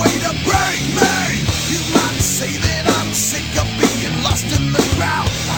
way to break me. You might say that I'm sick of being lost in the crowd.